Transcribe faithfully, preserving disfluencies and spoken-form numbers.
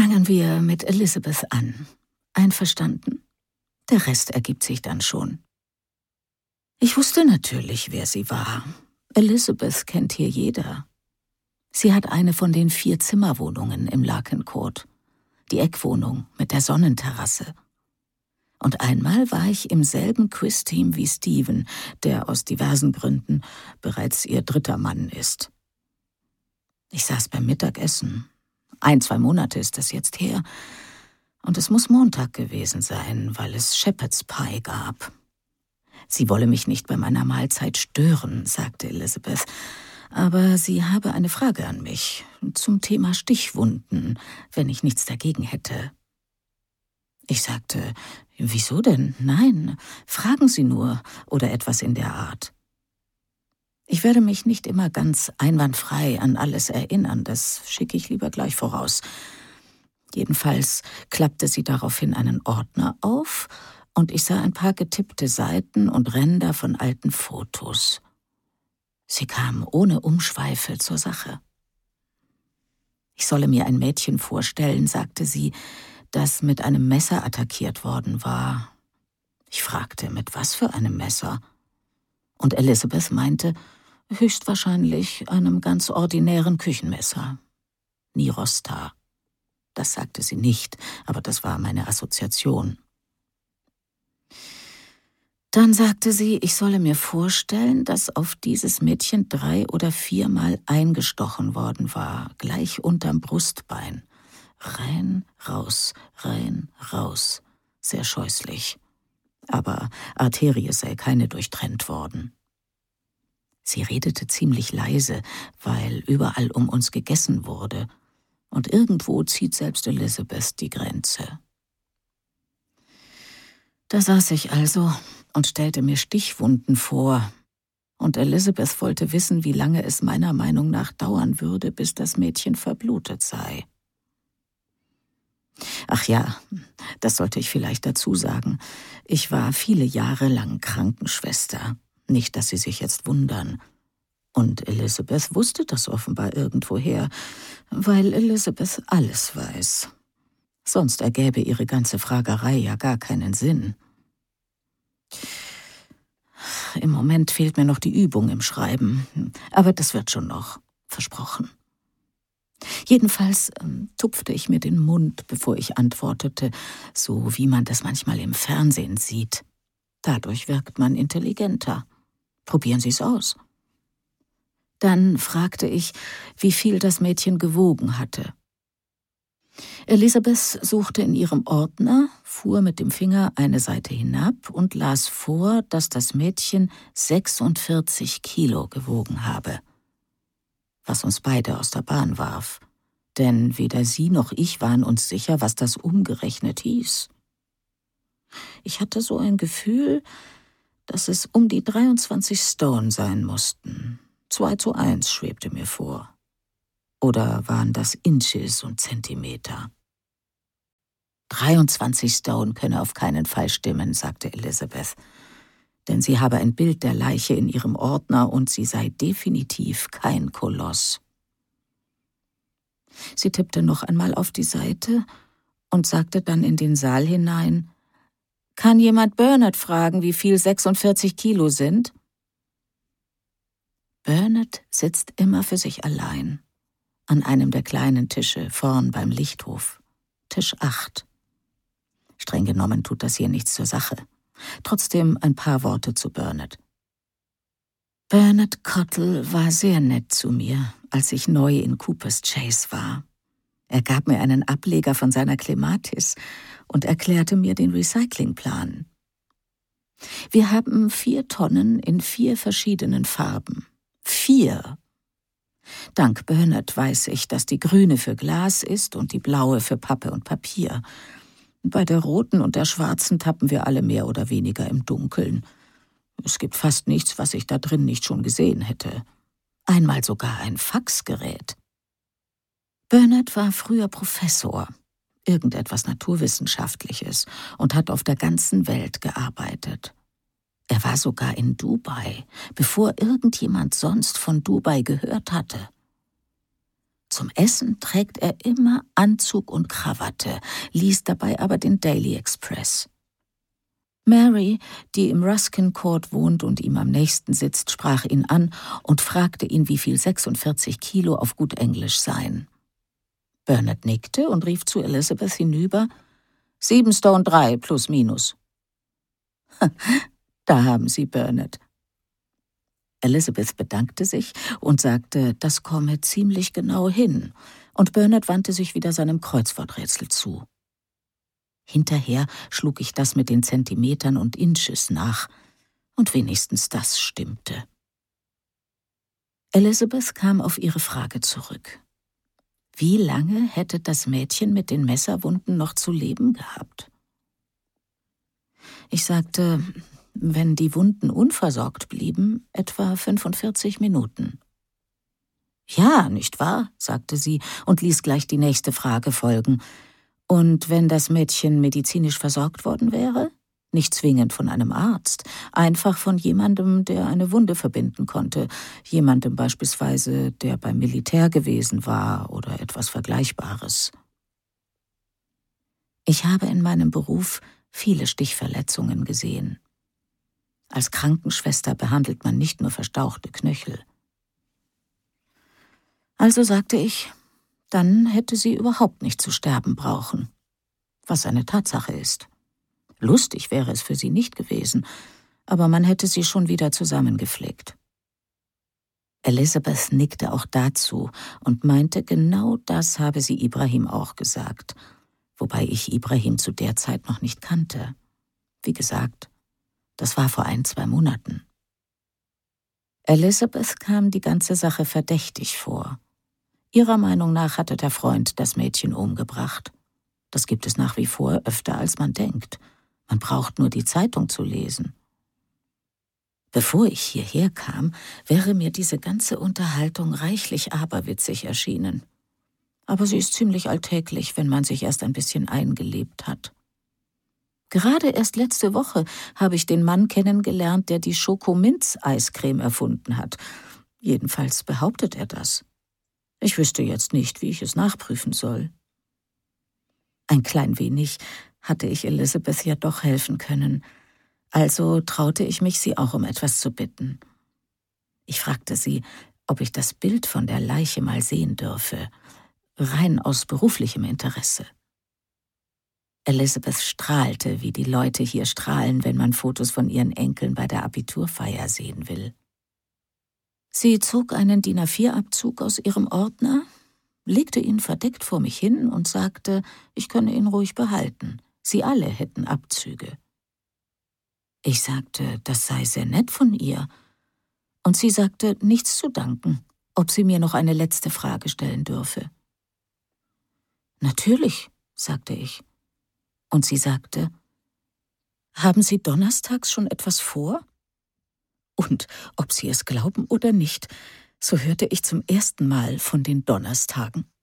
Fangen wir mit Elizabeth an. Einverstanden? Der Rest ergibt sich dann schon. Ich wusste natürlich, wer sie war. Elizabeth kennt hier jeder. Sie hat eine von den vier Zimmerwohnungen im Larkin Court. Die Eckwohnung mit der Sonnenterrasse. Und einmal war ich im selben Quiz-Team wie Steven, der aus diversen Gründen bereits ihr dritter Mann ist. Ich saß beim Mittagessen. Ein, zwei Monate ist das jetzt her. Und es muss Montag gewesen sein, weil es Shepherd's Pie gab. Sie wolle mich nicht bei meiner Mahlzeit stören, sagte Elizabeth. Aber sie habe eine Frage an mich zum Thema Stichwunden, wenn ich nichts dagegen hätte. Ich sagte, wieso denn? Nein, fragen Sie nur oder etwas in der Art. Ich werde mich nicht immer ganz einwandfrei an alles erinnern, das schicke ich lieber gleich voraus. Jedenfalls klappte sie daraufhin einen Ordner auf und ich sah ein paar getippte Seiten und Ränder von alten Fotos. Sie kam ohne Umschweife zur Sache. Ich solle mir ein Mädchen vorstellen, sagte sie, das mit einem Messer attackiert worden war. Ich fragte, mit was für einem Messer? Und Elizabeth meinte, höchstwahrscheinlich einem ganz ordinären Küchenmesser. Nirosta. Das sagte sie nicht, aber das war meine Assoziation. Dann sagte sie, ich solle mir vorstellen, dass auf dieses Mädchen drei- oder viermal eingestochen worden war, gleich unterm Brustbein. Rein, raus, rein, raus. Sehr scheußlich. Aber Arterie sei keine durchtrennt worden. Sie redete ziemlich leise, weil überall um uns gegessen wurde. Und irgendwo zieht selbst Elizabeth die Grenze. Da saß ich also und stellte mir Stichwunden vor. Und Elizabeth wollte wissen, wie lange es meiner Meinung nach dauern würde, bis das Mädchen verblutet sei. Ach ja, das sollte ich vielleicht dazu sagen. Ich war viele Jahre lang Krankenschwester. Nicht, dass Sie sich jetzt wundern. Und Elizabeth wusste das offenbar irgendwoher, weil Elizabeth alles weiß. Sonst ergäbe ihre ganze Fragerei ja gar keinen Sinn. Im Moment fehlt mir noch die Übung im Schreiben, aber das wird schon noch, versprochen. Jedenfalls ähm, tupfte ich mir den Mund, bevor ich antwortete, so wie man das manchmal im Fernsehen sieht. Dadurch wirkt man intelligenter. Probieren Sie es aus. Dann fragte ich, wie viel das Mädchen gewogen hatte. Elizabeth suchte in ihrem Ordner, fuhr mit dem Finger eine Seite hinab und las vor, dass das Mädchen sechsundvierzig Kilo gewogen habe. Was uns beide aus der Bahn warf. Denn weder sie noch ich waren uns sicher, was das umgerechnet hieß. Ich hatte so ein Gefühl, dass es um die dreiundzwanzig Stone sein mussten. Zwei zu eins schwebte mir vor. Oder waren das Inches und Zentimeter? dreiundzwanzig Stone könne auf keinen Fall stimmen, sagte Elizabeth. Denn sie habe ein Bild der Leiche in ihrem Ordner und sie sei definitiv kein Koloss. Sie tippte noch einmal auf die Seite und sagte dann in den Saal hinein, »Kann jemand Bernard fragen, wie viel sechsundvierzig Kilo sind?« Bernard sitzt immer für sich allein, an einem der kleinen Tische vorn beim Lichthof, Tisch acht. Streng genommen tut das hier nichts zur Sache. Trotzdem ein paar Worte zu Bernard. Bernard Cottle war sehr nett zu mir, als ich neu in Coopers Chase war. Er gab mir einen Ableger von seiner Clematis und erklärte mir den Recyclingplan. Wir haben vier Tonnen in vier verschiedenen Farben. Vier! Dank Bernard weiß ich, dass die grüne für Glas ist und die blaue für Pappe und Papier. Bei der roten und der schwarzen tappen wir alle mehr oder weniger im Dunkeln. Es gibt fast nichts, was ich da drin nicht schon gesehen hätte. Einmal sogar ein Faxgerät. Bernard war früher Professor, irgendetwas Naturwissenschaftliches, und hat auf der ganzen Welt gearbeitet. Er war sogar in Dubai, bevor irgendjemand sonst von Dubai gehört hatte. Zum Essen trägt er immer Anzug und Krawatte, liest dabei aber den Daily Express. Mary, die im Ruskin Court wohnt und ihm am nächsten sitzt, sprach ihn an und fragte ihn, wie viel sechsundvierzig Kilo auf gut Englisch seien. Bernard nickte und rief zu Elizabeth hinüber, »Sieben Stone drei, plus minus.« »Da haben Sie Bernard.« Elizabeth bedankte sich und sagte, das komme ziemlich genau hin, und Bernard wandte sich wieder seinem Kreuzworträtsel zu. Hinterher schlug ich das mit den Zentimetern und Inches nach, und wenigstens das stimmte. Elizabeth kam auf ihre Frage zurück. Wie lange hätte das Mädchen mit den Messerwunden noch zu leben gehabt? Ich sagte, wenn die Wunden unversorgt blieben, etwa fünfundvierzig Minuten. »Ja, nicht wahr?« sagte sie und ließ gleich die nächste Frage folgen. »Und wenn das Mädchen medizinisch versorgt worden wäre? Nicht zwingend von einem Arzt, einfach von jemandem, der eine Wunde verbinden konnte, jemandem beispielsweise, der beim Militär gewesen war oder etwas Vergleichbares.« Ich habe in meinem Beruf viele Stichverletzungen gesehen. Als Krankenschwester behandelt man nicht nur verstauchte Knöchel. Also sagte ich, dann hätte sie überhaupt nicht zu sterben brauchen, was eine Tatsache ist. Lustig wäre es für sie nicht gewesen, aber man hätte sie schon wieder zusammengeflickt. Elizabeth nickte auch dazu und meinte, genau das habe sie Ibrahim auch gesagt, wobei ich Ibrahim zu der Zeit noch nicht kannte. Wie gesagt, das war vor ein, zwei Monaten. Elizabeth kam die ganze Sache verdächtig vor. Ihrer Meinung nach hatte der Freund das Mädchen umgebracht. Das gibt es nach wie vor öfter, als man denkt. Man braucht nur die Zeitung zu lesen. Bevor ich hierher kam, wäre mir diese ganze Unterhaltung reichlich aberwitzig erschienen. Aber sie ist ziemlich alltäglich, wenn man sich erst ein bisschen eingelebt hat. Gerade erst letzte Woche habe ich den Mann kennengelernt, der die Schokominz-Eiscreme erfunden hat. Jedenfalls behauptet er das. Ich wüsste jetzt nicht, wie ich es nachprüfen soll. Ein klein wenig hatte ich Elizabeth ja doch helfen können, also traute ich mich, sie auch um etwas zu bitten. Ich fragte sie, ob ich das Bild von der Leiche mal sehen dürfe, rein aus beruflichem Interesse. Elizabeth strahlte, wie die Leute hier strahlen, wenn man Fotos von ihren Enkeln bei der Abiturfeier sehen will. Sie zog einen D I N A vier Abzug aus ihrem Ordner, legte ihn verdeckt vor mich hin und sagte, ich könne ihn ruhig behalten. Sie alle hätten Abzüge. Ich sagte, das sei sehr nett von ihr. Und sie sagte, nichts zu danken, ob sie mir noch eine letzte Frage stellen dürfe. Natürlich, sagte ich. Und sie sagte, haben Sie donnerstags schon etwas vor? Und ob Sie es glauben oder nicht, so hörte ich zum ersten Mal von den Donnerstagen.